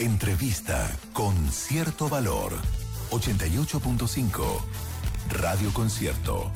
Entrevista con cierto valor. 88.5 Radio Concierto.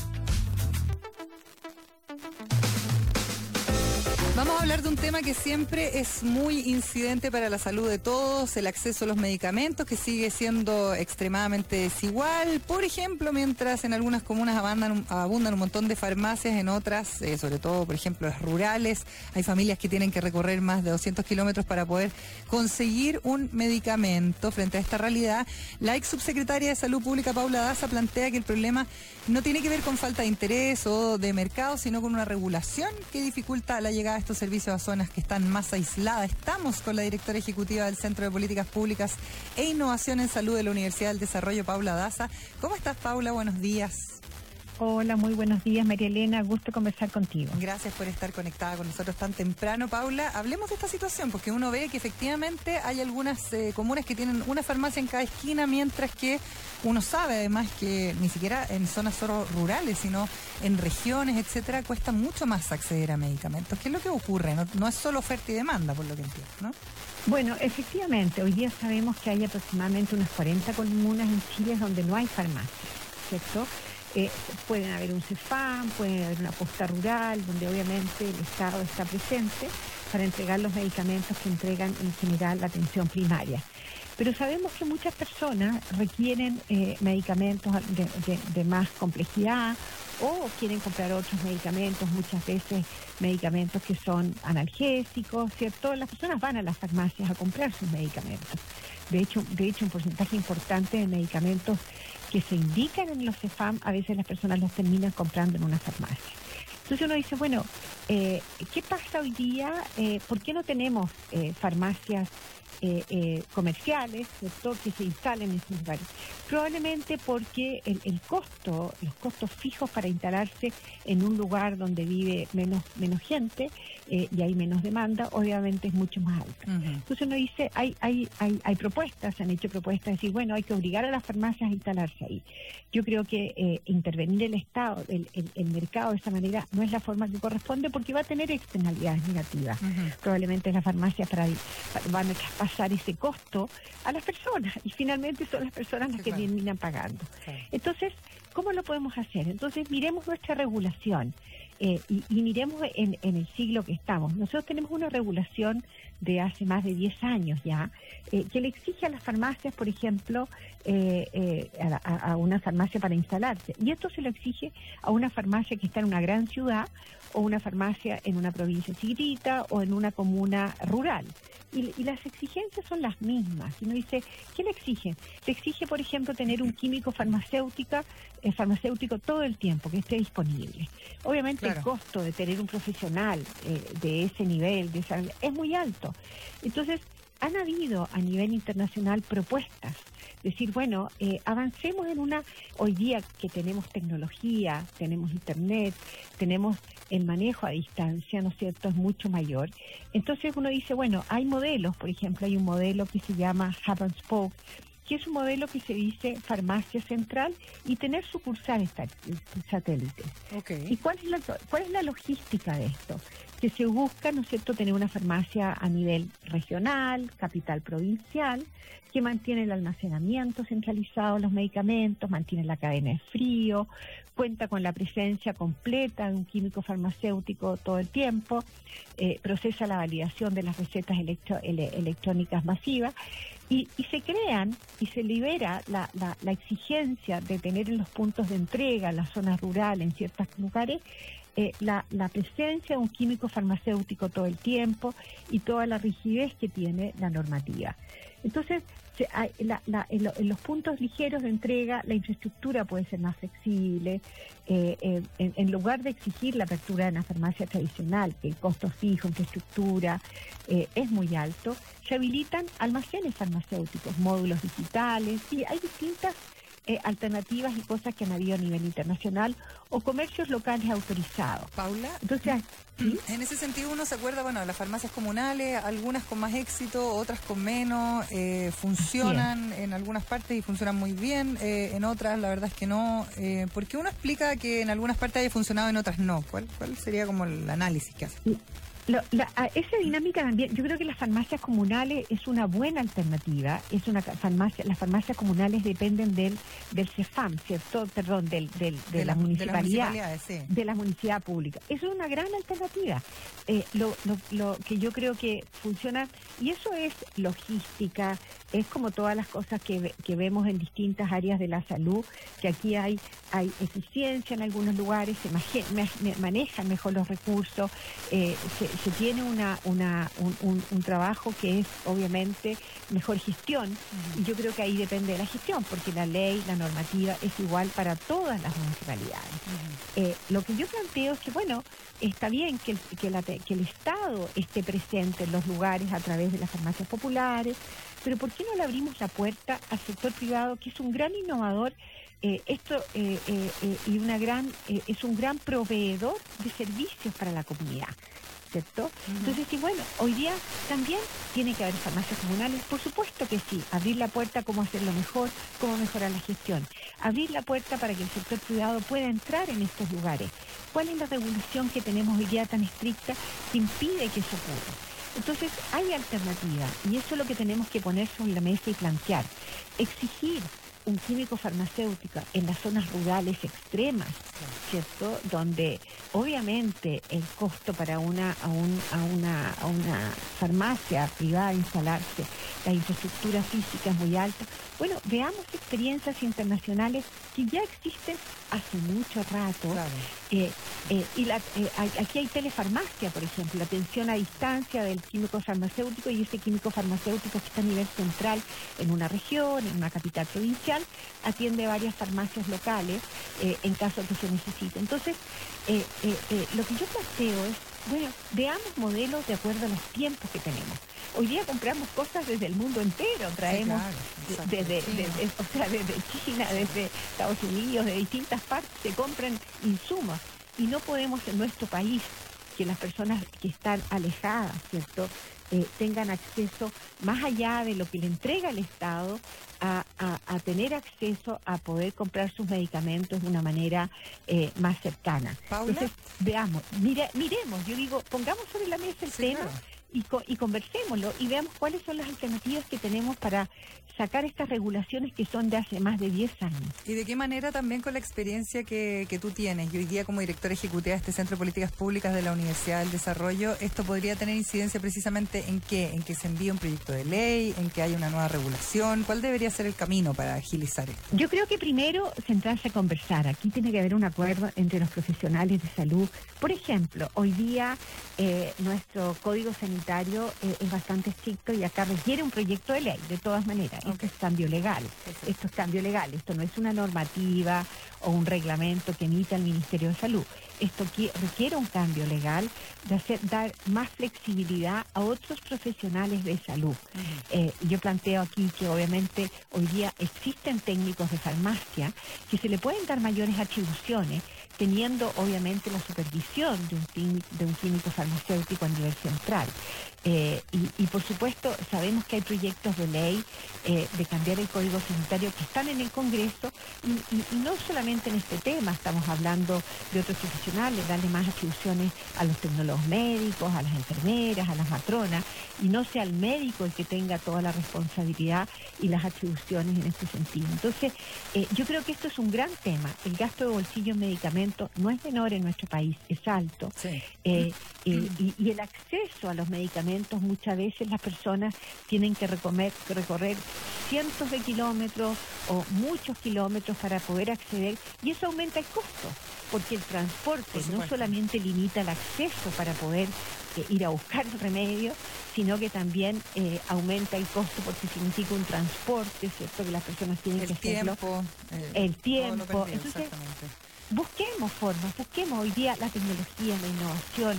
Vamos a hablar de un tema que siempre es muy incidente para la salud de todos, el acceso a los medicamentos, que sigue siendo extremadamente desigual. Por ejemplo, mientras en algunas comunas abundan un montón de farmacias, en otras, sobre todo, por ejemplo, las rurales, hay familias que tienen que recorrer más de 200 kilómetros para poder conseguir un medicamento. Frente a esta realidad, la ex subsecretaria de Salud Pública, Paula Daza, plantea que el problema no tiene que ver con falta de interés o de mercado, sino con una regulación que dificulta la llegada de estos servicios a zonas que están más aisladas. Estamos con la directora ejecutiva del Centro de Políticas Públicas e Innovación en Salud de la Universidad del Desarrollo, Paula Daza. ¿Cómo estás, Paula? Buenos días. Hola, muy buenos días, María Elena. Gusto conversar contigo. Gracias por estar conectada con nosotros tan temprano, Paula. Hablemos de esta situación, porque uno ve que efectivamente hay algunas comunas que tienen una farmacia en cada esquina, mientras que uno sabe además que ni siquiera en zonas solo rurales, sino en regiones, etcétera, cuesta mucho más acceder a medicamentos. ¿Qué es lo que ocurre? No es solo oferta y demanda, por lo que entiendo, ¿no? Bueno, efectivamente, hoy día sabemos que hay aproximadamente unas 40 comunas en Chile donde no hay farmacia, ¿cierto? Pueden haber un CEFAM, puede haber una posta rural, donde obviamente el Estado está presente para entregar los medicamentos que entregan en general la atención primaria. Pero sabemos que muchas personas requieren medicamentos de más complejidad o quieren comprar otros medicamentos, muchas veces medicamentos que son analgésicos, ¿cierto? Las personas van a las farmacias a comprar sus medicamentos. De hecho, un porcentaje importante de medicamentos que se indican en los CEFAM, a veces las personas los terminan comprando en una farmacia. Entonces uno dice, bueno, ¿qué pasa hoy día? ¿Por qué no tenemos farmacias comerciales, ¿cierto?, que se instalen en esos lugares? Probablemente porque los costos fijos para instalarse en un lugar donde vive menos gente y hay menos demanda, obviamente es mucho más alto. Uh-huh. Entonces uno dice, hay propuestas, se han hecho propuestas de decir, bueno, hay que obligar a las farmacias a instalarse ahí. Yo creo que intervenir el Estado, el mercado de esa manera no es la forma que corresponde, porque va a tener externalidades negativas. Uh-huh. Probablemente las farmacias van a traspasar ese costo a las personas y finalmente son las personas las que terminan pagando. Sí. Entonces, ¿cómo lo podemos hacer? Entonces, miremos nuestra regulación y miremos en el siglo que estamos. Nosotros tenemos una regulación de hace más de 10 años ya, que le exige a las farmacias, por ejemplo, a una farmacia para instalarse. Y esto se lo exige a una farmacia que está en una gran ciudad o una farmacia en una provincia chiquitita o en una comuna rural. Y las exigencias son las mismas. Si uno dice, ¿qué le exigen? Le exige, por ejemplo, tener un químico farmacéutico todo el tiempo, que esté disponible. Obviamente, claro, el costo de tener un profesional de ese nivel, es muy alto. Entonces, han habido a nivel internacional propuestas. Decir, bueno, avancemos hoy día que tenemos tecnología, tenemos internet, tenemos el manejo a distancia, ¿no es cierto?, es mucho mayor. Entonces uno dice, bueno, hay modelos, por ejemplo, hay un modelo que se llama Hub and Spoke, que es un modelo que se dice farmacia central y tener sucursales satélites. Okay. ¿Y cuál es la logística de esto? Que se busca, ¿no es cierto?, tener una farmacia a nivel regional, capital provincial, que mantiene el almacenamiento centralizado de los medicamentos, mantiene la cadena de frío, cuenta con la presencia completa de un químico farmacéutico todo el tiempo, procesa la validación de las recetas electrónicas masivas y se crean y se libera la exigencia de tener en los puntos de entrega, en las zonas rurales, en ciertos lugares, la presencia de un químico farmacéutico todo el tiempo y toda la rigidez que tiene la normativa. Entonces, en los puntos ligeros de entrega, la infraestructura puede ser más flexible. En lugar de exigir la apertura de una farmacia tradicional, que el costo fijo, infraestructura, es muy alto, se habilitan almacenes farmacéuticos, módulos digitales, y hay distintas alternativas y cosas que han habido a nivel internacional o comercios locales autorizados. Paula, entonces, ¿sí? En ese sentido uno se acuerda, bueno, de las farmacias comunales, algunas con más éxito, otras con menos, funcionan en algunas partes y funcionan muy bien, en otras la verdad es que no. ¿Por qué uno explica que en algunas partes haya funcionado y en otras no? ¿Cuál sería como el análisis que hace? Esa dinámica también, yo creo que las farmacias comunales es una buena alternativa. Las farmacias comunales dependen del CEFAM, ¿cierto? Perdón, de la municipalidad, de la municipalidad pública. Eso es una gran alternativa. Lo que yo creo que funciona, y eso es logística, es como todas las cosas que vemos en distintas áreas de la salud, que aquí hay eficiencia en algunos lugares, se manejan mejor los recursos, se tiene un trabajo que es obviamente mejor gestión, y yo creo que ahí depende de la gestión, porque la ley, la normativa es igual para todas las municipalidades. Lo que yo planteo es que, bueno, está bien que el Estado esté presente en los lugares a través de las farmacias populares, pero ¿por qué no le abrimos la puerta al sector privado, que es un gran innovador? Es un gran proveedor de servicios para la comunidad, ¿cierto? Entonces, sí, bueno, hoy día también tiene que haber farmacias comunales, por supuesto que sí. Abrir la puerta, cómo hacerlo mejor, cómo mejorar la gestión. Abrir la puerta para que el sector privado pueda entrar en estos lugares. ¿Cuál es la regulación que tenemos hoy día tan estricta que impide que eso ocurra? Entonces, hay alternativas, y eso es lo que tenemos que poner sobre la mesa y plantear. Exigir un químico farmacéutico en las zonas rurales extremas, ¿cierto? Donde obviamente el costo para una farmacia privada instalarse, la infraestructura física es muy alta. Bueno, veamos experiencias internacionales que ya existen hace mucho rato. Claro. Aquí hay telefarmacia, por ejemplo, la atención a distancia del químico farmacéutico, y ese químico farmacéutico que está a nivel central en una región, en una capital provincial, atiende varias farmacias locales en caso de que se necesite. Entonces, lo que yo planteo es, bueno, veamos modelos de acuerdo a los tiempos que tenemos. Hoy día compramos cosas desde el mundo entero, traemos desde China, desde Estados Unidos, de distintas partes, se compran insumos, y no podemos en nuestro país que las personas que están alejadas, ¿cierto?, tengan acceso, más allá de lo que le entrega el Estado, a tener acceso a poder comprar sus medicamentos de una manera más cercana. ¿Paula? Entonces, veamos, miremos, yo digo, pongamos sobre la mesa el tema. Claro. Y conversémoslo y veamos cuáles son las alternativas que tenemos para sacar estas regulaciones que son de hace más de 10 años. ¿Y de qué manera también con la experiencia que tú tienes y hoy día como directora ejecutiva de este Centro de Políticas Públicas de la Universidad del Desarrollo, esto podría tener incidencia precisamente en qué? En que se envíe un proyecto de ley, en que haya una nueva regulación? ¿Cuál debería ser el camino para agilizar esto? Yo creo que primero centrarse a conversar. Aquí tiene que haber un acuerdo entre los profesionales de salud. Por ejemplo, hoy día nuestro código sanitario es bastante estricto y acá requiere un proyecto de ley, de todas maneras. Esto es cambio legal. Esto es cambio legal. Esto no es una normativa o un reglamento que emita el Ministerio de Salud. Esto requiere un cambio legal, dar más flexibilidad a otros profesionales de salud. Yo planteo aquí que obviamente hoy día existen técnicos de farmacia que se le pueden dar mayores atribuciones, teniendo obviamente la supervisión de un químico farmacéutico a nivel central. Y por supuesto sabemos que hay proyectos de ley de cambiar el Código Sanitario que están en el Congreso, y no solamente en este tema, estamos hablando de otros profesionales, darle más atribuciones a los tecnólogos médicos, a las enfermeras, a las matronas, y no sea el médico el que tenga toda la responsabilidad y las atribuciones en este sentido. Entonces, yo creo que esto es un gran tema. El gasto de bolsillo en medicamentos no es menor en nuestro país, es alto. Sí. Y el acceso a los medicamentos, muchas veces las personas tienen que recorrer cientos de kilómetros o muchos kilómetros para poder acceder, y eso aumenta el costo, porque el transporte no solamente limita el acceso para poder ir a buscar el remedio, sino que también aumenta el costo porque significa un transporte, ¿cierto?, que las personas tienen que hacerlo. El tiempo. Entonces, busquemos formas, busquemos hoy día la tecnología, la innovación.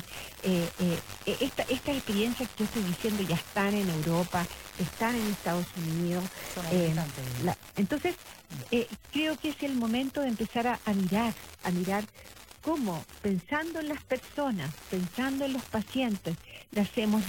Estas experiencias que yo estoy diciendo ya están en Europa, están en Estados Unidos. Entonces, creo que es el momento de empezar a mirar cómo, pensando en las personas, pensando en los pacientes, le hacemos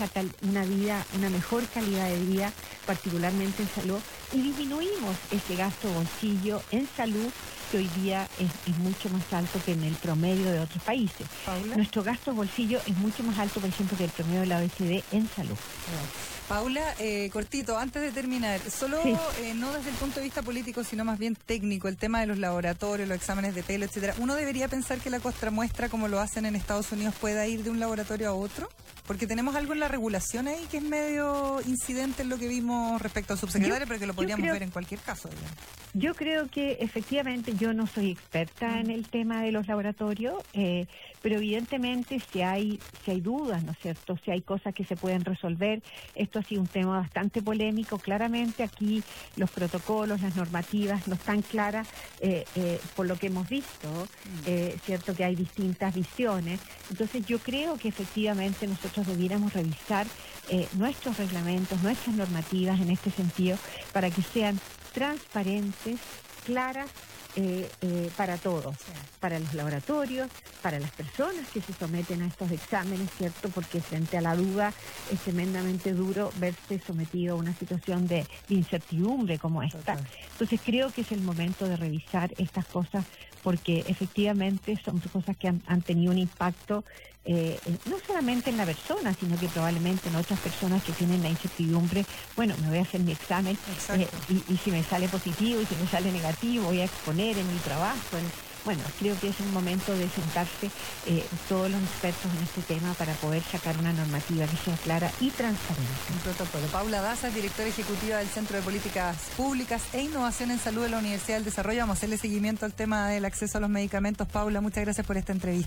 una mejor calidad de vida, particularmente en salud, y disminuimos ese gasto bolsillo en salud, que hoy día es mucho más alto que en el promedio de otros países. Paula. Nuestro gasto bolsillo es mucho más alto, por ejemplo, que el promedio de la OECD en salud. Paula, cortito, antes de terminar, solo Sí. no desde el punto de vista político, sino más bien técnico, el tema de los laboratorios, los exámenes de pelo, etcétera. ¿Uno debería pensar que la contramuestra, como lo hacen en Estados Unidos, pueda ir de un laboratorio a otro? Porque tenemos algo en la regulación ahí que es medio incidente en lo que vimos respecto al subsecretario, pero que lo podríamos ver en cualquier caso, digamos. Yo creo que efectivamente yo no soy experta en el tema de los laboratorios, pero evidentemente si hay dudas, ¿no es cierto? Si hay cosas que se pueden resolver, esto ha sido un tema bastante polémico. Claramente aquí los protocolos, las normativas no están claras por lo que hemos visto, cierto que hay distintas visiones. Entonces yo creo que efectivamente nosotros debiéramos revisar nuestros reglamentos, nuestras normativas en este sentido, para que sean transparentes, claras para todos, para los laboratorios, para las personas que se someten a estos exámenes, ¿cierto? Porque frente a la duda es tremendamente duro verse sometido a una situación de incertidumbre como esta. Entonces creo que es el momento de revisar estas cosas, porque efectivamente son cosas que han tenido un impacto no solamente en la persona, sino que probablemente en otras personas que tienen la incertidumbre. Bueno, me voy a hacer mi examen y si me sale positivo y si me sale negativo, voy a exponer en mi trabajo. Bueno, creo que es un momento de sentarse todos los expertos en este tema para poder sacar una normativa que sea clara y transparente. Un protocolo. Paula Daza, directora ejecutiva del Centro de Políticas Públicas e Innovación en Salud de la Universidad del Desarrollo. Vamos a hacerle seguimiento al tema del acceso a los medicamentos. Paula, muchas gracias por esta entrevista.